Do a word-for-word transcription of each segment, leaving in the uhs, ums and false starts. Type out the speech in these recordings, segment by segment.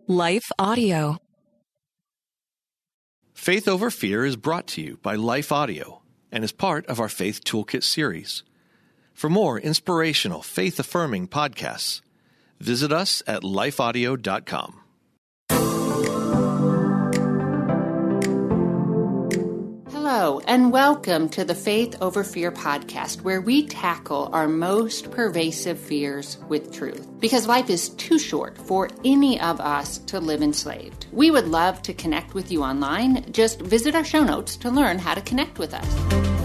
Life Audio. Faith Over Fear is brought to you by Life Audio and is part of our Faith Toolkit series. For more inspirational, faith-affirming podcasts, visit us at life audio dot com. Hello, and welcome to the Faith Over Fear podcast, where we tackle our most pervasive fears with truth. Because life is too short for any of us to live enslaved. We would love to connect with you online. Just visit our show notes to learn how to connect with us.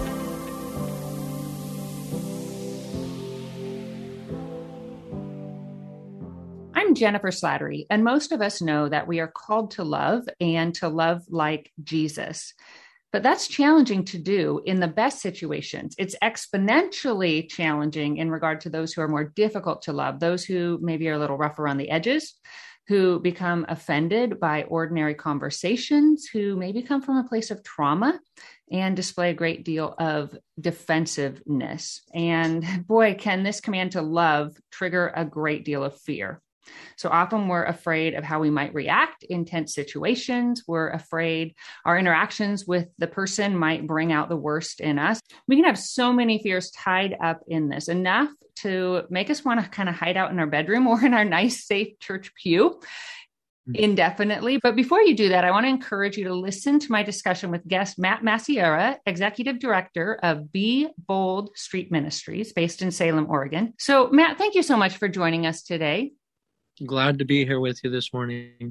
I'm Jennifer Slattery, and most of us know that we are called to love and to love like Jesus. But that's challenging to do in the best situations. It's exponentially challenging in regard to those who are more difficult to love, those who maybe are a little rough around the edges, who become offended by ordinary conversations, who maybe come from a place of trauma and display a great deal of defensiveness. And boy, can this command to love trigger a great deal of fear. So often we're afraid of how we might react in tense situations. We're afraid our interactions with the person might bring out the worst in us. We can have so many fears tied up in this, enough to make us want to kind of hide out in our bedroom or in our nice, safe church pew indefinitely. But before you do that, I want to encourage you to listen to my discussion with guest Matt Massiera, Executive Director of Be Bold Street Ministries, based in Salem, Oregon. So Matt, thank you so much for joining us today. Glad to be here with you this morning.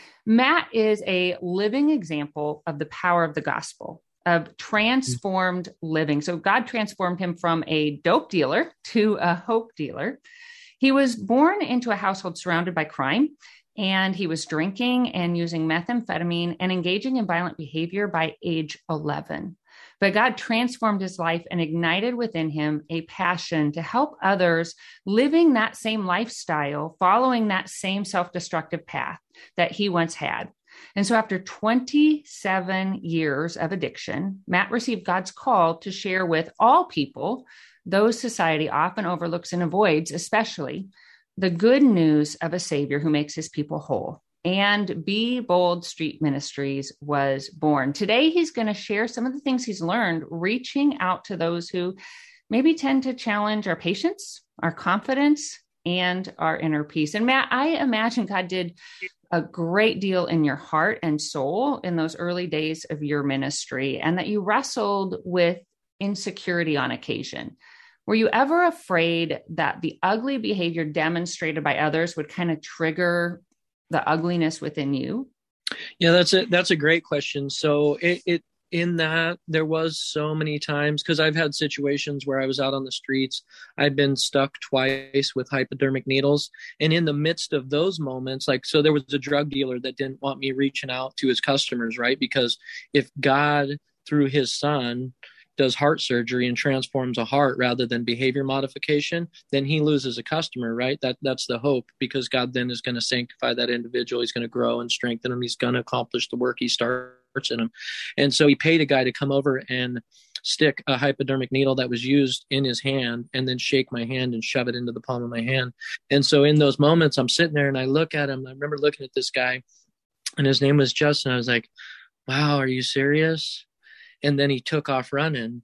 Matt is a living example of the power of the gospel, of transformed living. So God transformed him from a dope dealer to a hope dealer. He was born into a household surrounded by crime, and he was drinking and using methamphetamine and engaging in violent behavior by age eleven. But God transformed his life and ignited within him a passion to help others living that same lifestyle, following that same self-destructive path that he once had. And so after twenty-seven years of addiction, Matt received God's call to share with all people, those society often overlooks and avoids, especially the good news of a Savior who makes his people whole. And Be Bold Street Ministries was born. Today, he's going to share some of the things he's learned reaching out to those who maybe tend to challenge our patience, our confidence, and our inner peace. And Matt, I imagine God did a great deal in your heart and soul in those early days of your ministry, and that you wrestled with insecurity on occasion. Were you ever afraid that the ugly behavior demonstrated by others would kind of trigger the ugliness within you? Yeah, that's a, that's a great question. So it, it in that there was so many times, because I've had situations where I was out on the streets. I've been stuck twice with hypodermic needles. And in the midst of those moments, like, so there was a drug dealer that didn't want me reaching out to his customers, right? Because if God, through his son, does heart surgery and transforms a heart rather than behavior modification, then he loses a customer, right? That That's the hope, because God then is going to sanctify that individual. He's going to grow and strengthen him. He's going to accomplish the work he starts in him. And so he paid a guy to come over and stick a hypodermic needle that was used in his hand and then shake my hand and shove it into the palm of my hand. And so in those moments, I'm sitting there and I look at him. I remember looking at this guy, and his name was Justin. I was like, wow, are you serious? And then he took off running,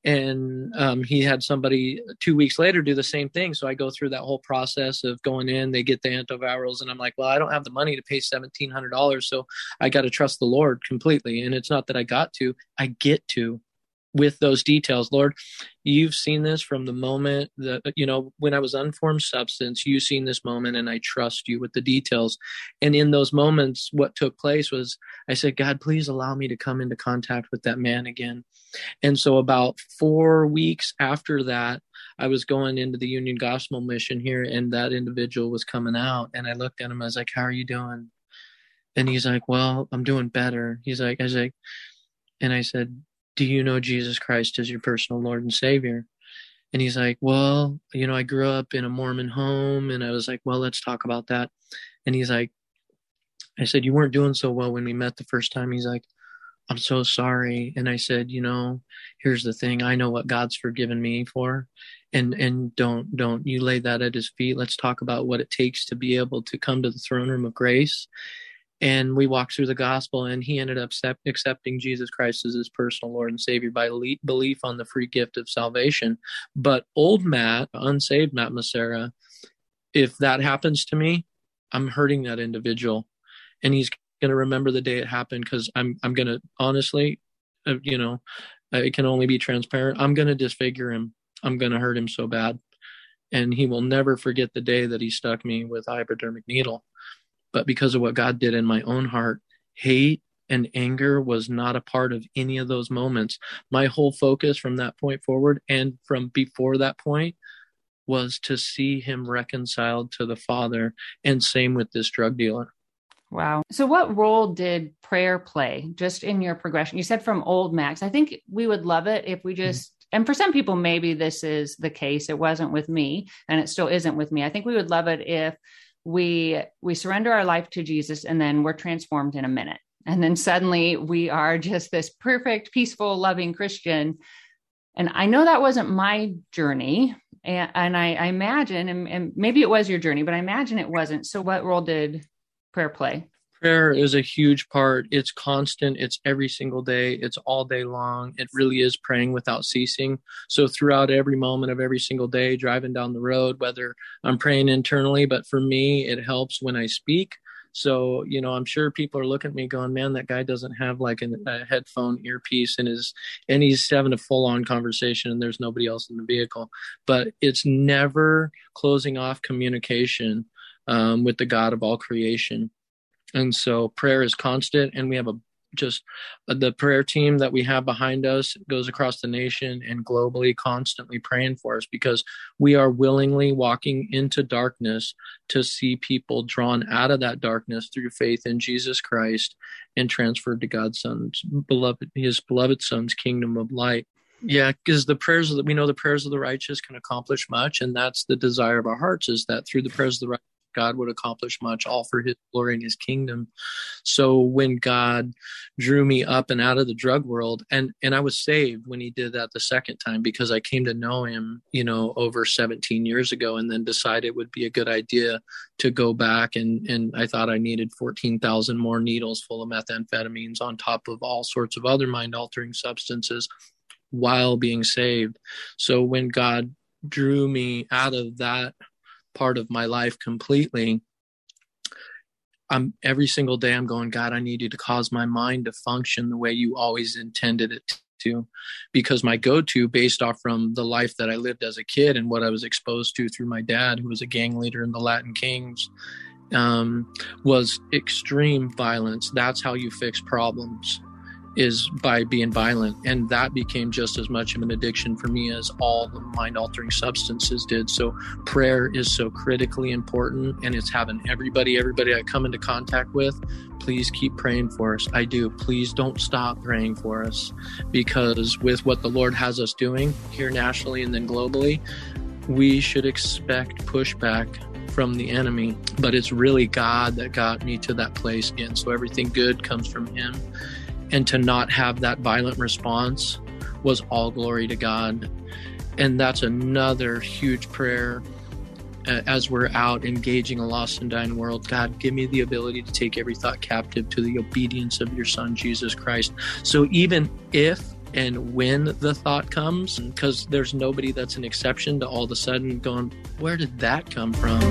and um, he had somebody two weeks later do the same thing. So I go through that whole process of going in, they get the antivirals, and I'm like, well, I don't have the money to pay seventeen hundred dollars. So I got to trust the Lord completely. And it's not that I got to, I get to. With those details, Lord, you've seen this from the moment that, you know, when I was unformed substance, you've seen this moment, and I trust you with the details. And in those moments, what took place was I said, God, please allow me to come into contact with that man again. And so about four weeks after that, I was going into the Union Gospel Mission here, and that individual was coming out, and I looked at him. I was like, how are you doing? And he's like, well, I'm doing better. He's like, I was like, and I said, do you know Jesus Christ as your personal Lord and Savior? And he's like, well, you know, I grew up in a Mormon home. And I was like, well, let's talk about that. And he's like, I said, you weren't doing so well when we met the first time. He's like, I'm so sorry. And I said, you know, here's the thing. I know what God's forgiven me for. and and don't don't you lay that at his feet. Let's talk about what it takes to be able to come to the throne room of grace. And we walked through the gospel, and he ended up accept, accepting Jesus Christ as his personal Lord and Savior by le- belief on the free gift of salvation. But old Matt, unsaved Matt Massera, if that happens to me, I'm hurting that individual, and he's going to remember the day it happened, because I'm I'm going to, honestly, uh, you know, it can only be transparent. I'm going to disfigure him. I'm going to hurt him so bad, and he will never forget the day that he stuck me with a hypodermic needle. But because of what God did in my own heart, hate and anger was not a part of any of those moments. My whole focus from that point forward, and from before that point, was to see him reconciled to the Father, and same with this drug dealer. Wow. So what role did prayer play just in your progression? You said from old Max. I think we would love it if we just, mm-hmm. and for some people, maybe this is the case. It wasn't with me, and it still isn't with me. I think we would love it if we we surrender our life to Jesus, and then we're transformed in a minute. And then suddenly we are just this perfect, peaceful, loving Christian. And I know that wasn't my journey. And, and I, I imagine, and, and maybe it was your journey, but I imagine it wasn't. So what role did prayer play? Prayer is a huge part. It's constant. It's every single day. It's all day long. It really is praying without ceasing. So throughout every moment of every single day, driving down the road, whether I'm praying internally, but for me, it helps when I speak. So, you know, I'm sure people are looking at me going, man, that guy doesn't have like an, a headphone earpiece in his, and he's having a full on conversation and there's nobody else in the vehicle. But it's never closing off communication um, with the God of all creation. And so prayer is constant, and we have a just uh, the prayer team that we have behind us goes across the nation and globally, constantly praying for us, because we are willingly walking into darkness to see people drawn out of that darkness through faith in Jesus Christ and transferred to God's son's beloved, his beloved son's kingdom of light. Yeah, because the prayers that we know the prayers of the righteous can accomplish much. And that's the desire of our hearts, is that through the prayers of the righteous, God would accomplish much, all for his glory and his kingdom. So when God drew me up and out of the drug world, and, and I was saved when he did that the second time, because I came to know him, you know, over seventeen years ago, and then decided it would be a good idea to go back. And, and I thought I needed fourteen thousand more needles full of methamphetamines on top of all sorts of other mind altering substances while being saved. So when God drew me out of that part of my life completely, I'm every single day I'm going, God, I need you to cause my mind to function the way you always intended it to, because my go-to, based off from the life that I lived as a kid and what I was exposed to through my dad, who was a gang leader in the Latin Kings, um, was extreme violence. That's how you fix problems, is by being violent. And that became just as much of an addiction for me as all the mind-altering substances did. So prayer is so critically important, and it's having everybody, everybody I come into contact with, please keep praying for us. I do. Please don't stop praying for us, because with what the Lord has us doing here nationally and then globally, we should expect pushback from the enemy. But it's really God that got me to that place again. So everything good comes from him. And to not have that violent response was all glory to God. And that's another huge prayer uh, as we're out engaging a lost and dying world. God, give me the ability to take every thought captive to the obedience of your Son, Jesus Christ. So even if and when the thought comes, because there's nobody that's an exception to all of a sudden going, where did that come from?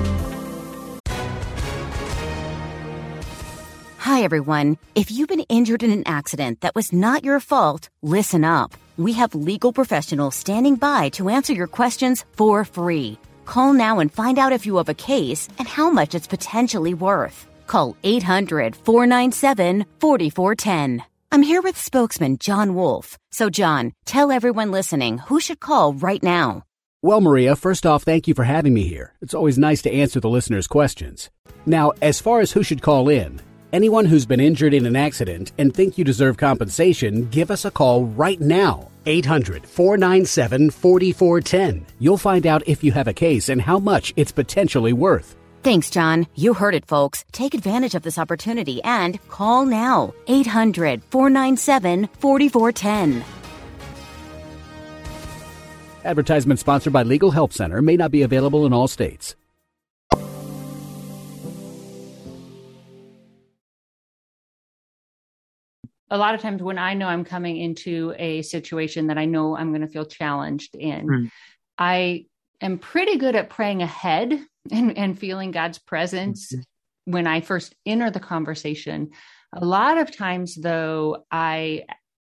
Hi, everyone. If you've been injured in an accident that was not your fault, listen up. We have legal professionals standing by to answer your questions for free. Call now and find out if you have a case and how much it's potentially worth. Call eight hundred, four nine seven, four four one zero. I'm here with spokesman John Wolf. So, John, tell everyone listening who should call right now. Well, Maria, first off, thank you for having me here. It's always nice to answer the listeners' questions. Now, as far as who should call in, anyone who's been injured in an accident and think you deserve compensation, give us a call right now. eight hundred, four nine seven, four four one zero. You'll find out if you have a case and how much it's potentially worth. Thanks, John. You heard it, folks. Take advantage of this opportunity and call now. eight hundred, four nine seven, four four one zero. Advertisement sponsored by Legal Help Center. May not be available in all states. A lot of times when I know I'm coming into a situation that I know I'm going to feel challenged in, mm. I am pretty good at praying ahead and, and feeling God's presence mm-hmm. when I first enter the conversation. A lot of times, though, I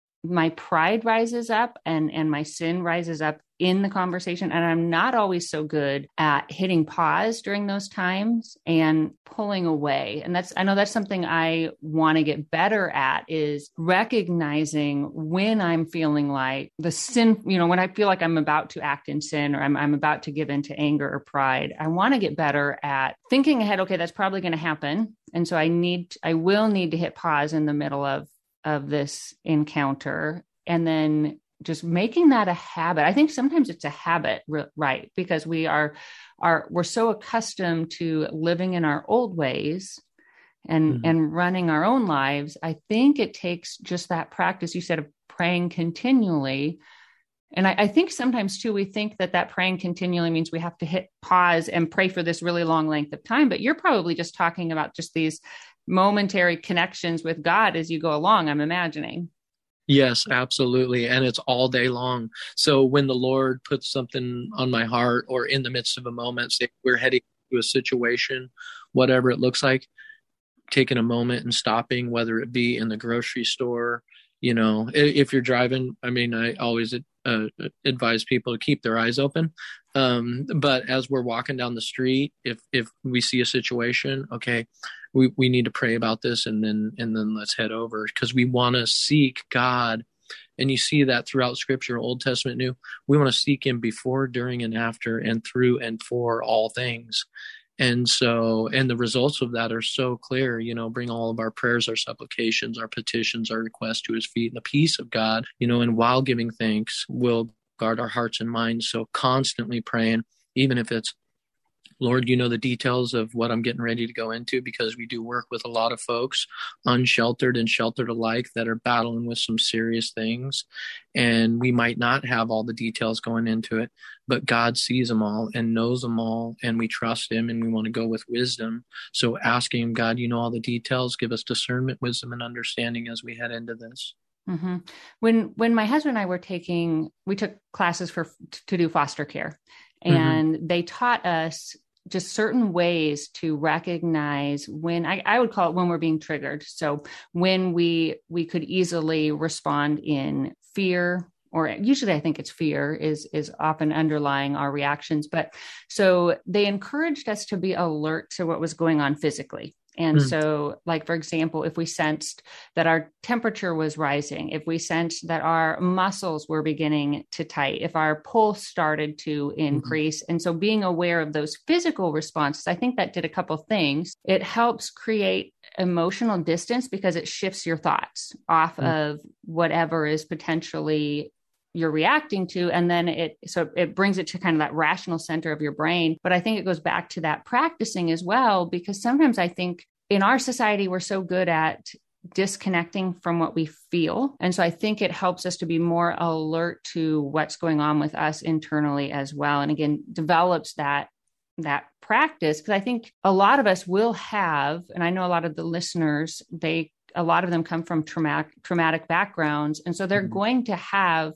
my pride rises up and, and my sin rises up in the conversation. And I'm not always so good at hitting pause during those times and pulling away. And that's, I know that's something I want to get better at, is recognizing when I'm feeling like the sin, you know, when I feel like I'm about to act in sin, or I'm, I'm about to give into anger or pride. I want to get better at thinking ahead. Okay, that's probably going to happen. And so I need, I will need to hit pause in the middle of of this encounter, and then just making that a habit. I think sometimes it's a habit, right? Because we are, are we're so accustomed to living in our old ways and, mm-hmm. and running our own lives. I think it takes just that practice, you said, of praying continually. And I, I think sometimes too, we think that that praying continually means we have to hit pause and pray for this really long length of time, but you're probably just talking about just these momentary connections with God as you go along, I'm imagining. Yes, absolutely. And it's all day long. So when the Lord puts something on my heart, or in the midst of a moment, say we're heading to a situation, whatever it looks like, taking a moment and stopping, whether it be in the grocery store, you know, if you're driving, I mean, I always uh, advise people to keep their eyes open. Um, but as we're walking down the street, if, if we see a situation, okay, we, we need to pray about this, and then, and then let's head over, because we want to seek God. And you see that throughout Scripture, Old Testament, New. We want to seek Him before, during, and after, and through and for all things. And so, and the results of that are so clear, you know, bring all of our prayers, our supplications, our petitions, our requests to His feet, and the peace of God, you know, and while giving thanks, we'll guard our hearts and minds. So constantly praying, even if it's, Lord, you know the details of what I'm getting ready to go into, because we do work with a lot of folks, unsheltered and sheltered alike, that are battling with some serious things. And we might not have all the details going into it, but God sees them all and knows them all, and we trust Him, and we want to go with wisdom. So asking Him, God, you know all the details, give us discernment, wisdom, and understanding as we head into this. Mm-hmm. When when my husband and I were taking, we took classes for to do foster care, and mm-hmm. they taught us just certain ways to recognize when, I, I would call it when we're being triggered. So when we we could easily respond in fear, or usually I think it's fear is is often underlying our reactions. But so they encouraged us to be alert to what was going on physically. And mm. so, like, for example, if we sensed that our temperature was rising, if we sensed that our muscles were beginning to tight, if our pulse started to increase. Mm-hmm. And so being aware of those physical responses, I think that did a couple things. It helps create emotional distance, because it shifts your thoughts off mm. of whatever is potentially you're reacting to. And then it, so it brings it to kind of that rational center of your brain. But I think it goes back to that practicing as well, because sometimes I think in our society, we're so good at disconnecting from what we feel. And so I think it helps us to be more alert to what's going on with us internally as well. And again, develops that, that practice. Because I think a lot of us will have, and I know a lot of the listeners, they a lot of them come from traumatic, traumatic backgrounds. And so they're mm-hmm. going to have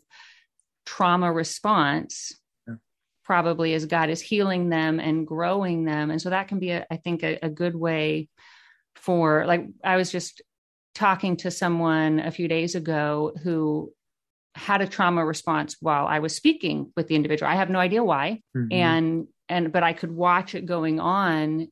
trauma response, yeah. probably as God is healing them and growing them. And so that can be, a, I think, a, a good way for, like, I was just talking to someone a few days ago who had a trauma response while I was speaking with the individual. I have no idea why. Mm-hmm. And, and, but I could watch it going on.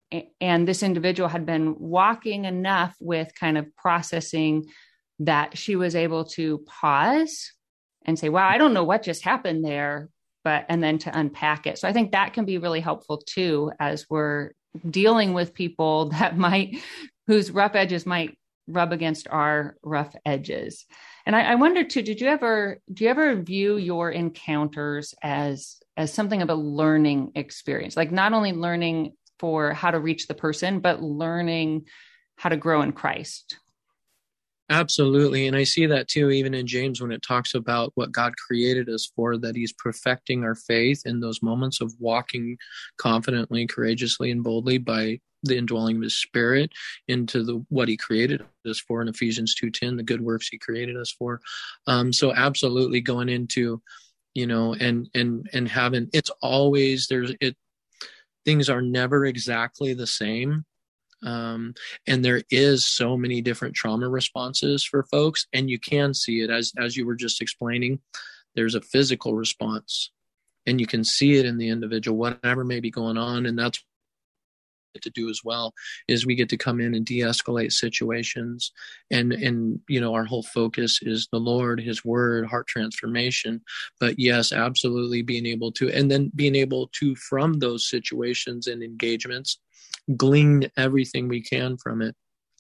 And this individual had been walking enough with kind of processing that she was able to pause and say, wow, I don't know what just happened there, but, and then to unpack it. So I think that can be really helpful too, as we're dealing with people that might, whose rough edges might rub against our rough edges. And I, I wonder too, did you ever, do you ever view your encounters as, as something of a learning experience? Like not only learning for how to reach the person, but learning how to grow in Christ? Absolutely. And I see that too, even in James, when it talks about what God created us for, that he's perfecting our faith in those moments of walking confidently, courageously, and boldly by the indwelling of his Spirit into the what he created us for in Ephesians two ten, the good works he created us for. Um, so absolutely going into, you know, and, and, and having, it's always, there's, it, things are never exactly the same. Um, and there is so many different trauma responses for folks, and you can see it as, as you were just explaining. There's a physical response, and you can see it in the individual, whatever may be going on. And that's what we get to do as well, is we get to come in and de-escalate situations. And, and, you know, our whole focus is the Lord, his word, heart transformation. But yes, absolutely being able to, and then being able to, from those situations and engagements, glean everything we can from it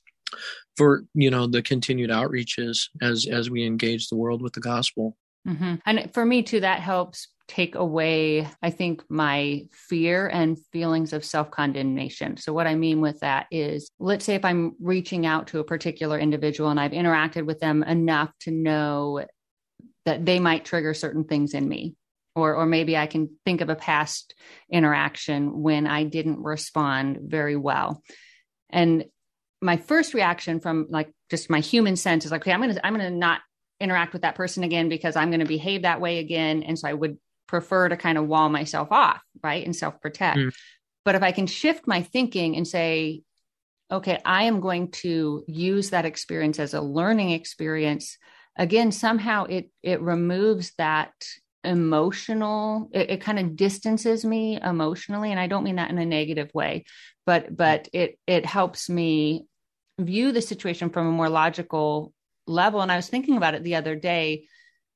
for, you know, the continued outreaches as, as we engage the world with the gospel. Mm-hmm. And for me too, that helps take away, I think, my fear and feelings of self-condemnation. So what I mean with that is, let's say if I'm reaching out to a particular individual and I've interacted with them enough to know that they might trigger certain things in me. Or, or maybe I can think of a past interaction when I didn't respond very well. And my first reaction from like just my human sense is like, okay, I'm going to, I'm going to not interact with that person again because I'm going to behave that way again. And so I would prefer to kind of wall myself off, right? And self-protect. Mm. But if I can shift my thinking and say, okay, I am going to use that experience as a learning experience. Again, somehow it, it removes that emotional, it, it kind of distances me emotionally. And I don't mean that in a negative way, but, but it, it helps me view the situation from a more logical level. And I was thinking about it the other day.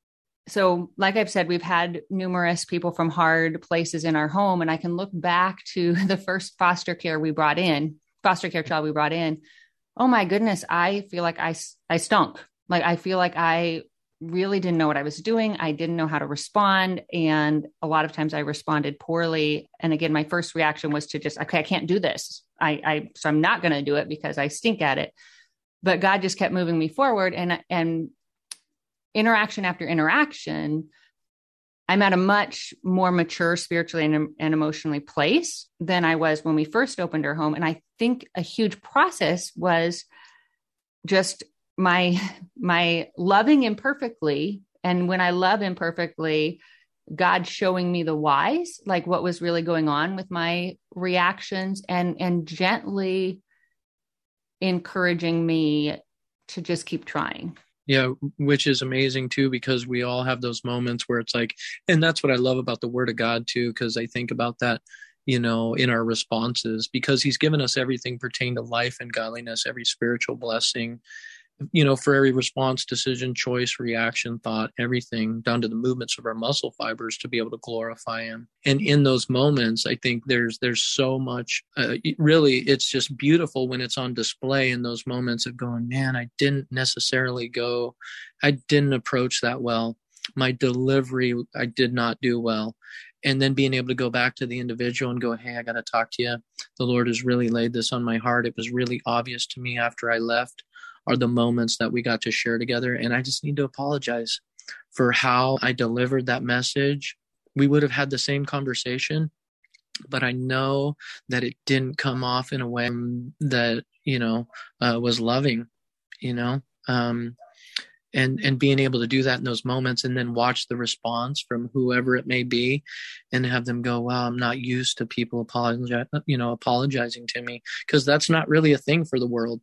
So like I've said, we've had numerous people from hard places in our home, and I can look back to the first foster care we brought in, foster care child we brought in. Oh my goodness. I feel like I, I stunk. Like, I feel like I really didn't know what I was doing. I didn't know how to respond. And a lot of times I responded poorly. And again, my first reaction was to just, okay, I can't do this. I, I so I'm not going to do it because I stink at it. But God just kept moving me forward, and, and interaction after interaction, I'm at a much more mature spiritually and, and emotionally place than I was when we first opened our home. And I think a huge process was just my, my loving imperfectly. And when I love imperfectly, God showing me the whys, like what was really going on with my reactions, and, and gently encouraging me to just keep trying. Yeah, which is amazing too, because we all have those moments where it's like, and that's what I love about the Word of God too, because I think about that, you know, in our responses, because he's given us everything pertaining to life and godliness, every spiritual blessing, you know, for every response, decision, choice, reaction, thought, everything, down to the movements of our muscle fibers to be able to glorify him. And in those moments, I think there's there's so much, uh, really, it's just beautiful when it's on display in those moments of going, man, I didn't necessarily go, I didn't approach that well. My delivery, I did not do well. And then being able to go back to the individual and go, hey, I got to talk to you. The Lord has really laid this on my heart. It was really obvious to me after I left, are the moments that we got to share together. And I just need to apologize for how I delivered that message. We would have had the same conversation, but I know that it didn't come off in a way that, you know, uh, was loving, you know, um, and, and being able to do that in those moments, and then watch the response from whoever it may be, and have them go, wow, I'm not used to people apologize, you know, apologizing to me, because that's not really a thing for the world.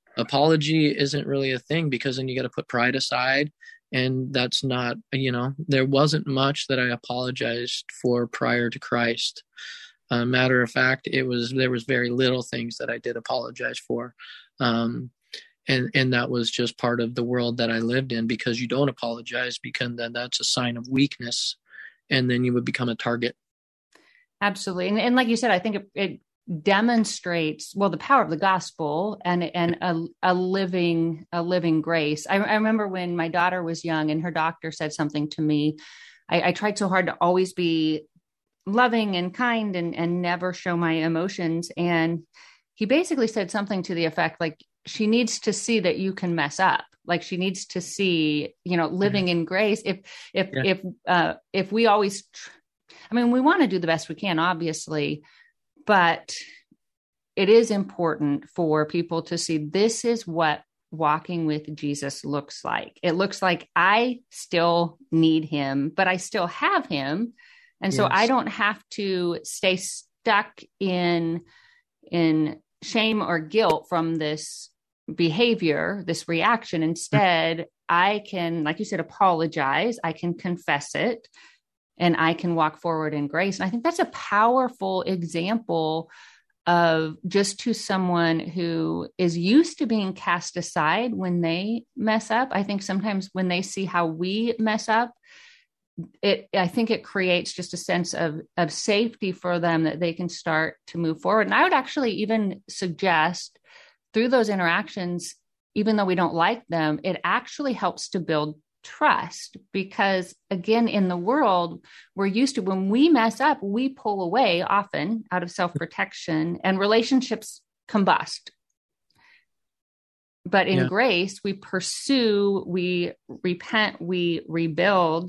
Apology isn't really a thing, because then you got to put pride aside. And that's not, you know, there wasn't much that I apologized for prior to Christ. Uh, matter of fact, it was, there was very little things that I did apologize for. Um, and, and that was just part of the world that I lived in, because you don't apologize, because then that's a sign of weakness, and then you would become a target. Absolutely. And, and like you said, I think it, it demonstrates, well, the power of the gospel and, and a, a living, a living grace. I, I remember when my daughter was young and her doctor said something to me. I, I tried so hard to always be loving and kind and, and never show my emotions. And he basically said something to the effect, like, she needs to see that you can mess up. Like she needs to see, you know, living in grace. If, if, yeah. if, uh, if we always, tr- I mean, we want to do the best we can, obviously, but it is important for people to see this is what walking with Jesus looks like. It looks like I still need him, but I still have him. And yes. so I don't have to stay stuck in, in shame or guilt from this behavior, this reaction. Instead, I can, like you said, apologize. I can confess it and I can walk forward in grace. And I think that's a powerful example of just to someone who is used to being cast aside when they mess up. I think sometimes when they see how we mess up, it, I think it creates just a sense of, of safety for them that they can start to move forward. And I would actually even suggest through those interactions, even though we don't like them, it actually helps to build trust, because again, in the world, we're used to when we mess up, we pull away often out of self-protection and relationships combust. But in yeah. grace, we pursue, we repent, we rebuild.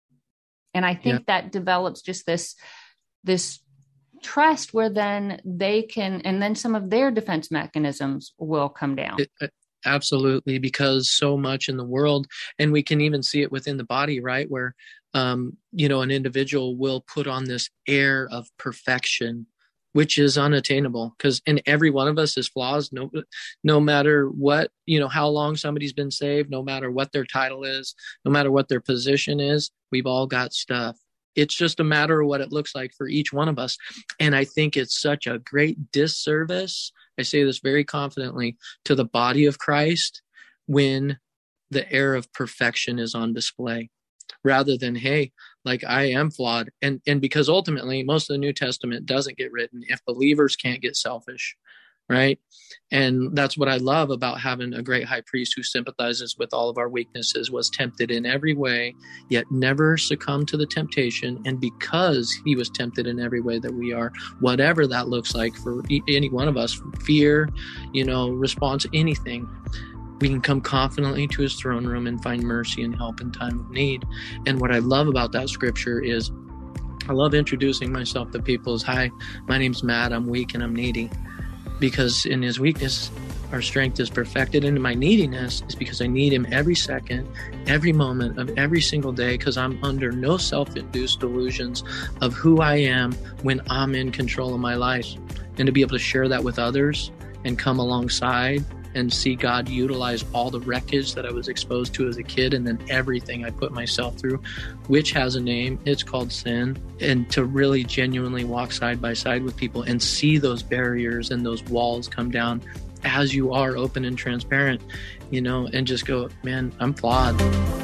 And I think yeah. that develops just this, this trust where then they can, and then some of their defense mechanisms will come down. It, uh, absolutely. Because so much in the world, and we can even see it within the body, right? Where, um, you know, an individual will put on this air of perfection, which is unattainable, because in every one of us is flaws. No, no matter what, you know, how long somebody's been saved, no matter what their title is, no matter what their position is, we've all got stuff. It's just a matter of what it looks like for each one of us. And I think it's such a great disservice, I say this very confidently, to the body of Christ when the air of perfection is on display, rather than, hey, like I am flawed. And, and because ultimately most of the New Testament doesn't get written if believers can't get selfish, right? And that's what I love about having a great high priest who sympathizes with all of our weaknesses, was tempted in every way, yet never succumbed to the temptation. And because he was tempted in every way that we are, whatever that looks like for any one of us, fear, you know, response, anything, we can come confidently to his throne room and find mercy and help in time of need. And what I love about that scripture is I love introducing myself to people as, hi, my name's Matt, I'm weak and I'm needy. Because in his weakness, our strength is perfected. And in my neediness is because I need him every second, every moment of every single day, because I'm under no self-induced delusions of who I am when I'm in control of my life. And to be able to share that with others and come alongside and see God utilize all the wreckage that I was exposed to as a kid, and then everything I put myself through, which has a name, it's called sin. And to really genuinely walk side by side with people and see those barriers and those walls come down as you are open and transparent, you know, and just go, man, I'm flawed.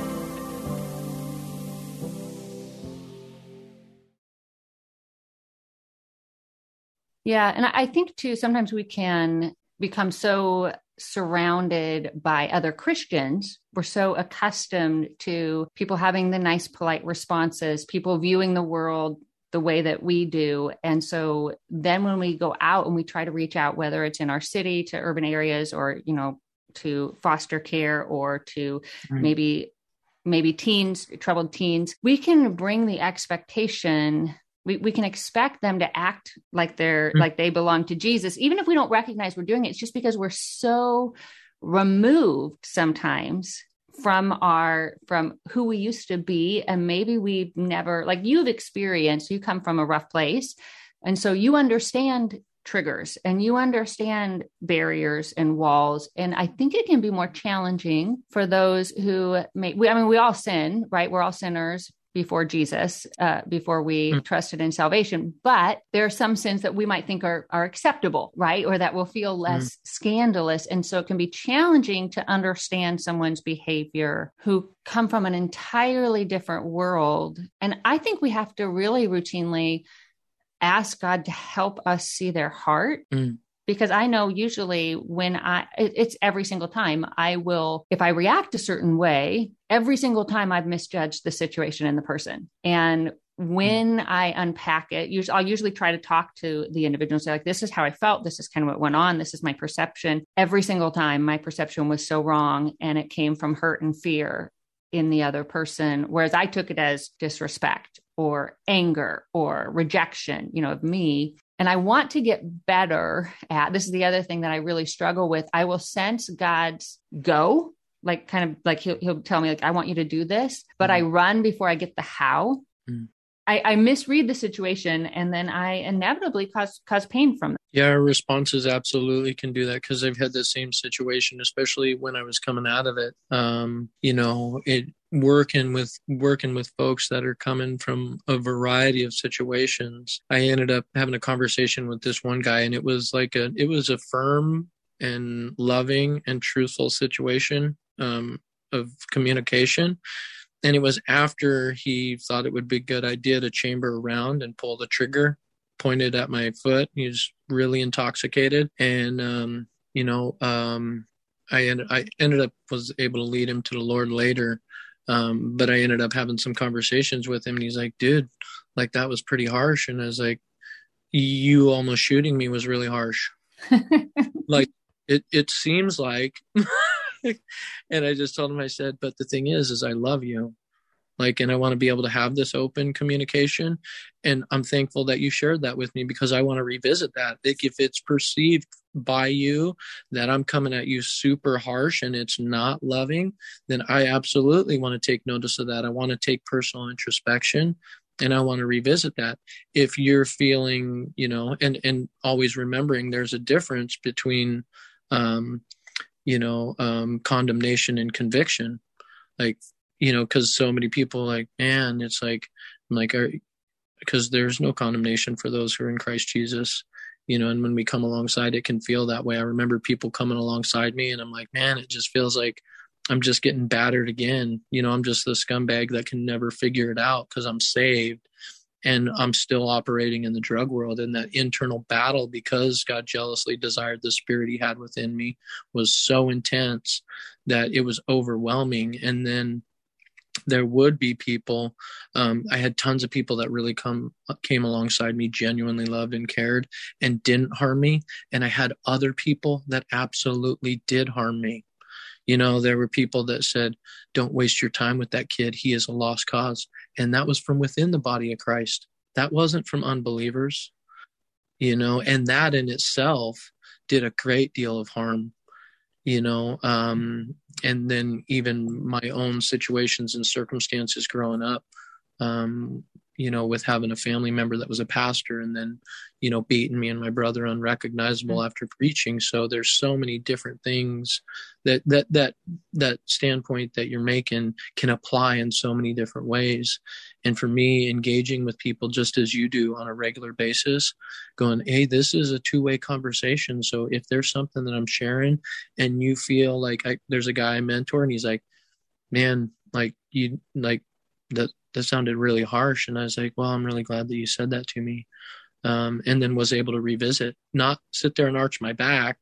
Yeah. And I think too, sometimes we can become so surrounded by other Christians. We're so accustomed to people having the nice, polite responses, people viewing the world the way that we do. And so then when we go out and we try to reach out, whether it's in our city to urban areas or, you know, to foster care or to right. maybe, maybe teens, troubled teens, we can bring the expectation. We, we can expect them to act like they're mm-hmm. like they belong to Jesus, even if we don't recognize we're doing it. It's just because we're so removed sometimes from our, from who we used to be. And maybe we've never, like you've experienced, you come from a rough place. And so you understand triggers and you understand barriers and walls. And I think it can be more challenging for those who may, we, I mean, we all sin, right? We're all sinners before Jesus, uh, before we mm. trusted in salvation. But there are some sins that we might think are, are acceptable, right? Or that will feel less mm. scandalous. And so it can be challenging to understand someone's behavior who come from an entirely different world. And I think we have to really routinely ask God to help us see their heart. Mm. Because I know usually when I, it's every single time I will, if I react a certain way, every single time I've misjudged the situation and the person. And when I unpack it, usually, I'll usually try to talk to the individual and say, like, this is how I felt. This is kind of what went on. This is my perception. Every single time my perception was so wrong, and it came from hurt and fear in the other person, whereas I took it as disrespect or anger or rejection, you know, of me. And I want to get better at, this is the other thing that I really struggle with. I will sense God's go, like kind of like he'll, he'll tell me, like, I want you to do this, but mm-hmm. I run before I get the how. Mm-hmm. I, I misread the situation, and then I inevitably cause cause pain from it. Yeah, our responses absolutely can do that, because I've had the same situation, especially when I was coming out of it. Um, you know, it working with working with folks that are coming from a variety of situations. I ended up having a conversation with this one guy, and it was like a it was a firm and loving and truthful situation um, of communication. And it was after he thought it would be a good idea to chamber around and pull the trigger, pointed at my foot. He was really intoxicated. And, um, you know, um, I, ended, I ended up was able to lead him to the Lord later. Um, but I ended up having some conversations with him. And he's like, dude, like, that was pretty harsh. And I was like, you almost shooting me was really harsh. Like, it, it seems like... And I just told him, I said, but the thing is, is I love you. Like, and I want to be able to have this open communication. And I'm thankful that you shared that with me, because I want to revisit that. Like, if it's perceived by you that I'm coming at you super harsh and it's not loving, then I absolutely want to take notice of that. I want to take personal introspection, and I want to revisit that. If you're feeling, you know, and, and always remembering there's a difference between, um, you know, um, condemnation and conviction, like, you know, because so many people like, man, it's like, I'm like, because there's no condemnation for those who are in Christ Jesus, you know, and when we come alongside, it can feel that way. I remember people coming alongside me, and I'm like, man, it just feels like I'm just getting battered again. You know, I'm just the scumbag that can never figure it out because I'm saved. And I'm still operating in the drug world, and that internal battle, because God jealously desired the spirit he had within me, was so intense that it was overwhelming. And then there would be people, um, I had tons of people that really come came alongside me, genuinely loved and cared and didn't harm me. And I had other people that absolutely did harm me. You know, there were people that said, don't waste your time with that kid. He is a lost cause. And that was from within the body of Christ. That wasn't from unbelievers, you know, and that in itself did a great deal of harm, you know. Um, and then even my own situations and circumstances growing up, um, you know, with having a family member that was a pastor, and then, you know, beating me and my brother unrecognizable mm-hmm. after preaching. So there's so many different things that, that, that, that standpoint that you're making can apply in so many different ways. And for me, engaging with people just as you do on a regular basis, going, hey, this is a two-way conversation. So if there's something that I'm sharing and you feel like I, there's a guy I mentor, and he's like, man, like you, like that, that sounded really harsh. And I was like, well, I'm really glad that you said that to me. Um, and then was able to revisit, not sit there and arch my back,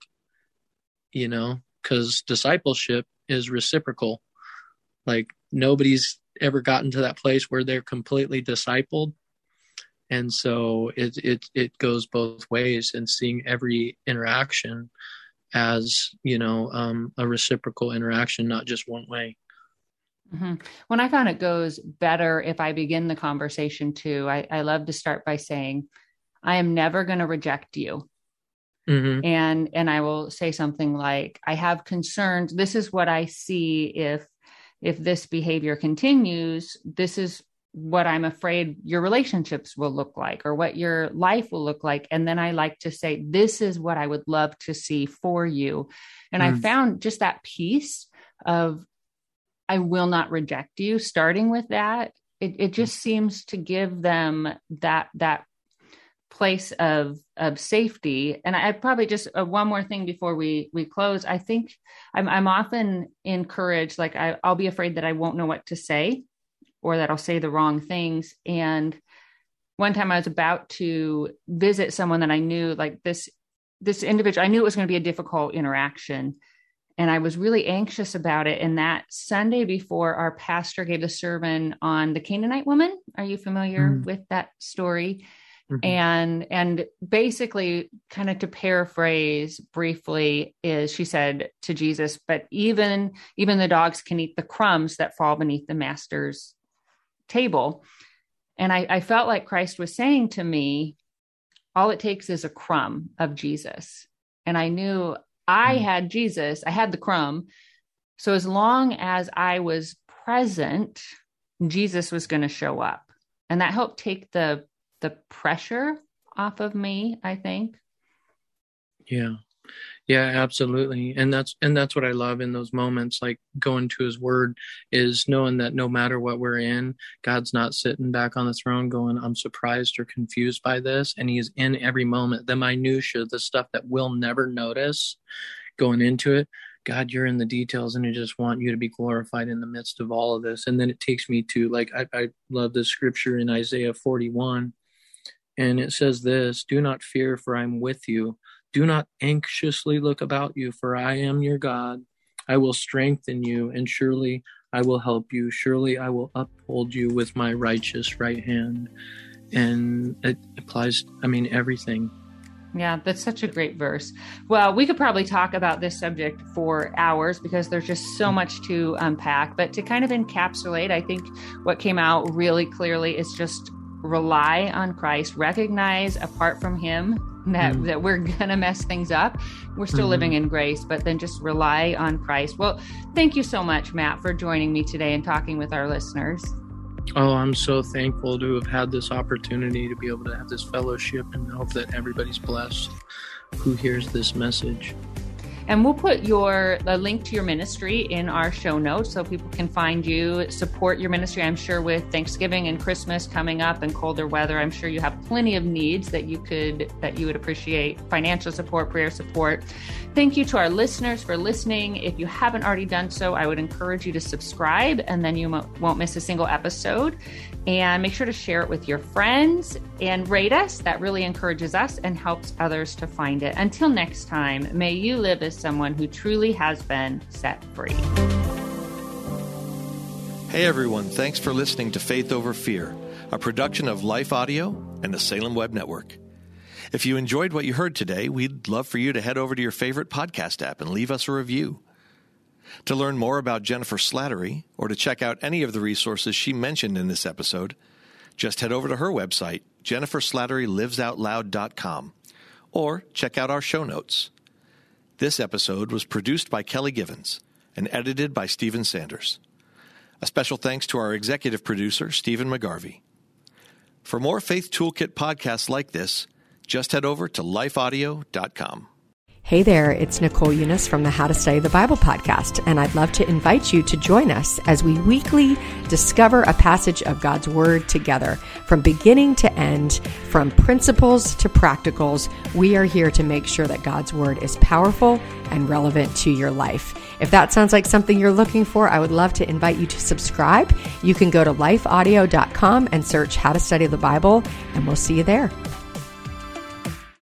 you know, because discipleship is reciprocal. Like, nobody's ever gotten to that place where they're completely discipled. And so it, it, it goes both ways, and seeing every interaction as, you know, um, a reciprocal interaction, not just one way. Mm-hmm. When I found it goes better if I begin the conversation too, I, I love to start by saying, I am never going to reject you. Mm-hmm. And, and I will say something like, I have concerns. This is what I see. If, if this behavior continues, this is what I'm afraid your relationships will look like, or what your life will look like. And then I like to say, this is what I would love to see for you. And mm-hmm. I found just that piece of, I will not reject you. Starting with that, it, it just seems to give them that, that place of, of safety. And I probably just uh, one more thing before we, we close. I think I'm, I'm often encouraged, like I, I'll be afraid that I won't know what to say, or that I'll say the wrong things. And one time I was about to visit someone that I knew, like this, this individual, I knew it was going to be a difficult interaction. and I was really anxious about it. And that Sunday before, our pastor gave a sermon on the Canaanite woman. Are you familiar mm. with that story? Mm-hmm. And, and basically, kind of to paraphrase briefly, is she said to Jesus, but even, even the dogs can eat the crumbs that fall beneath the master's table. And I, I felt like Christ was saying to me, all it takes is a crumb of Jesus. And I knew I mm. had Jesus, I had the crumb. So as long as I was present, Jesus was going to show up. And that helped take the the pressure off of me, I think. Yeah. Yeah, absolutely. And that's, and that's what I love in those moments, like going to his word, is knowing that no matter what we're in, God's not sitting back on the throne going, I'm surprised or confused by this. And he is in every moment, the minutia, the stuff that we'll never notice going into it. God, you're in the details, and I just want you to be glorified in the midst of all of this. And then it takes me to, like, I, I love this scripture in Isaiah forty-one. And it says this, do not fear, for I'm with you. Do not anxiously look about you, for I am your God. I will strengthen you, and surely I will help you. Surely I will uphold you with my righteous right hand. And it applies, I mean, everything. Yeah, that's such a great verse. Well, we could probably talk about this subject for hours because there's just so much to unpack. But to kind of encapsulate, I think what came out really clearly is just rely on Christ, recognize apart from him that, mm. that we're going to mess things up. We're still mm. living in grace, but then just rely on Christ. Well, thank you so much, Matt, for joining me today and talking with our listeners. Oh, I'm so thankful to have had this opportunity to be able to have this fellowship, and hope that everybody's blessed who hears this message. And we'll put your the link to your ministry in our show notes so people can find you, support your ministry. I'm sure with Thanksgiving and Christmas coming up and colder weather, I'm sure you have plenty of needs that you could that you would appreciate financial support, prayer support. Thank you to our listeners for listening. If you haven't already done so, I would encourage you to subscribe, and then you won't miss a single episode. And make sure to share it with your friends and rate us. That really encourages us and helps others to find it. Until next time, may you live as someone who truly has been set free. Hey everyone, thanks for listening to Faith Over Fear, a production of Life Audio and the Salem Web Network. If you enjoyed what you heard today, we'd love for you to head over to your favorite podcast app and leave us a review. To learn more about Jennifer Slattery, or to check out any of the resources she mentioned in this episode, just head over to her website, jennifer slattery lives out loud dot com, or check out our show notes. This episode was produced by Kelly Givens and edited by Stephen Sanders. A special thanks to our executive producer, Stephen McGarvey. For more Faith Toolkit podcasts like this, just head over to life audio dot com. Hey there, it's Nicole Eunice from the How to Study the Bible podcast, and I'd love to invite you to join us as we weekly discover a passage of God's Word together. From beginning to end, from principles to practicals, we are here to make sure that God's Word is powerful and relevant to your life. If that sounds like something you're looking for, I would love to invite you to subscribe. You can go to life audio dot com and search How to Study the Bible, and we'll see you there.